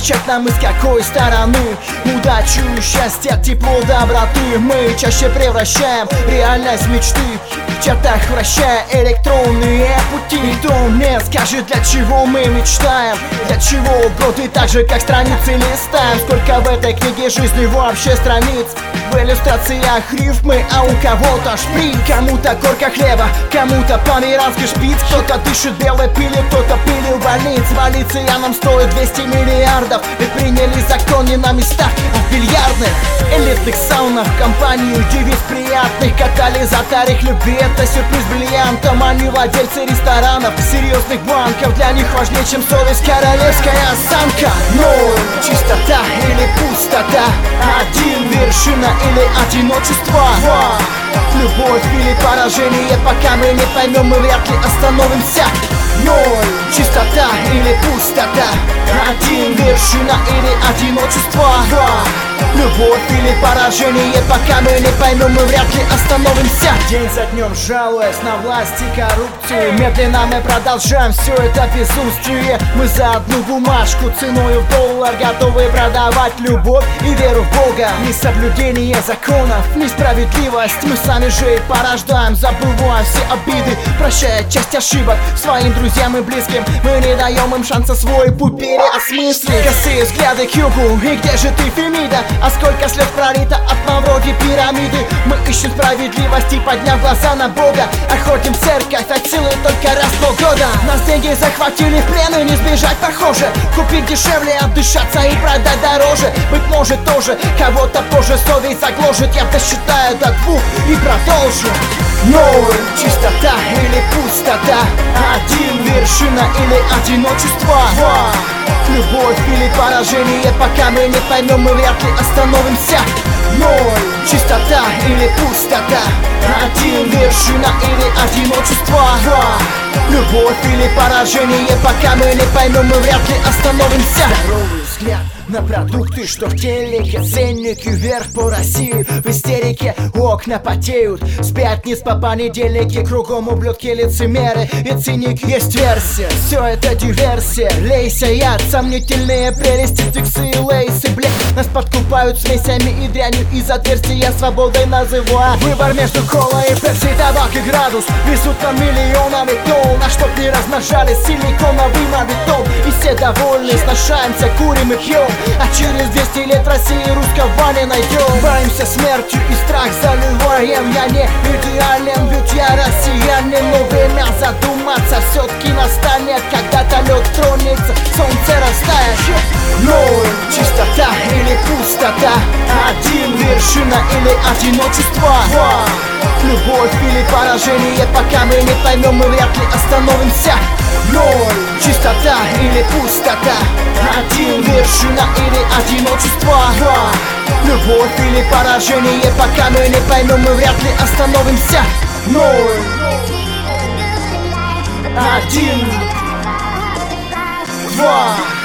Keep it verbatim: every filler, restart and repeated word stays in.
отвечать нам из какой стороны. Удачу, счастье, тепло, доброты мы чаще превращаем реальность мечты, в чертах вращая электронные пути. Кто мне скажет, для чего мы мечтаем, для чего годы так же, как страницы листаем. Сколько в этой книге жизни вообще страниц, в иллюстрациях рифмы, а у кого-то шприц. Кому-то корка хлеба, кому-то померанский шпиц. Кто-то дышит белой пылью, кто-то пылью больниц. Валиция нам стоит двести миллиардов, ведь приняли закон не на местах, а в бильярдных элитных саунах. Компанию девиц приятных, катализаторах любви. Это сюрприз бриллиантом, а не владельцы ресторанов, серьезных банков. Для них важнее, чем совесть, королевская осанка. Ноль, чистота или пустота, один, вершина или одиночество, два, любовь или поражение. Пока мы не поймем, мы вряд ли остановимся. Ноль, чистота или пустота, один, вершина или одиночество, два, любовь или поражение. Пока мы не поймем, мы вряд ли остановимся. День за днем жалуясь на власть и коррупцию, медленно мы продолжаем все это безумствие. Мы за одну бумажку ценою в доллар готовы продавать любовь и веру в Бога. Несоблюдение законов, несправедливость мы сами же и порождаем, забывая все обиды, прощая часть ошибок своим друзьям и близким. Мы не даем им шанса свой путь переосмыслить. Косые взгляды к югу, и где же ты, Фемида? А сколько слез пролито от нам вроде пирамиды. Мы ищем справедливость и, подняв глаза на Бога, охотим церковь от силы только раз в полгода. Нас деньги захватили в плен, и не сбежать похоже. Купить дешевле, отдышаться и продать дороже. Быть может тоже кого-то позже совесть загложит. Я досчитаю до двух и продолжу. Ноль, чистота или пустота, один, вершина или одиночество, два, любовь или поражение. Пока мы не поймем, мы вряд ли остановимся. Ноль, чистота или пустота, один, вершина или одиночество, два, любовь или поражение. Пока мы не поймем, мы вряд ли остановимся. Здоровый взгляд на продукты, что в телеке, ценники вверх по России. В истерике окна потеют с пятниц по понедельники. Кругом ублюдки, лицемеры и циники. Есть версия, все это диверсия. Лейся яд, сомнительные прелести, фиксы и лейсы, блядь. Нас подкупают смесями и дрянью из отверстия, свободой называя выбор между колой и пепси. Табак и градус везут на миллионами тонн, а чтоб не размножались силиконовый мавитон. И все довольны, сношаемся, курим и пьем, а через двести лет России русского не найдем. Боимся смертью и страх заливаем. Я не идеален, ведь я россиянин. Но время задуматься все-таки настанет, когда-то лед тронется, солнце растает. Ноль, чистота или пустота, один, вершина или одиночество, два, любовь или поражение. Пока мы не поймем, мы вряд ли остановимся. Ноль, чистота или пустота, один, вершина или одиночество, два, любовь или поражение. Пока мы не поймем, мы вряд ли остановимся. Ноль, один, два,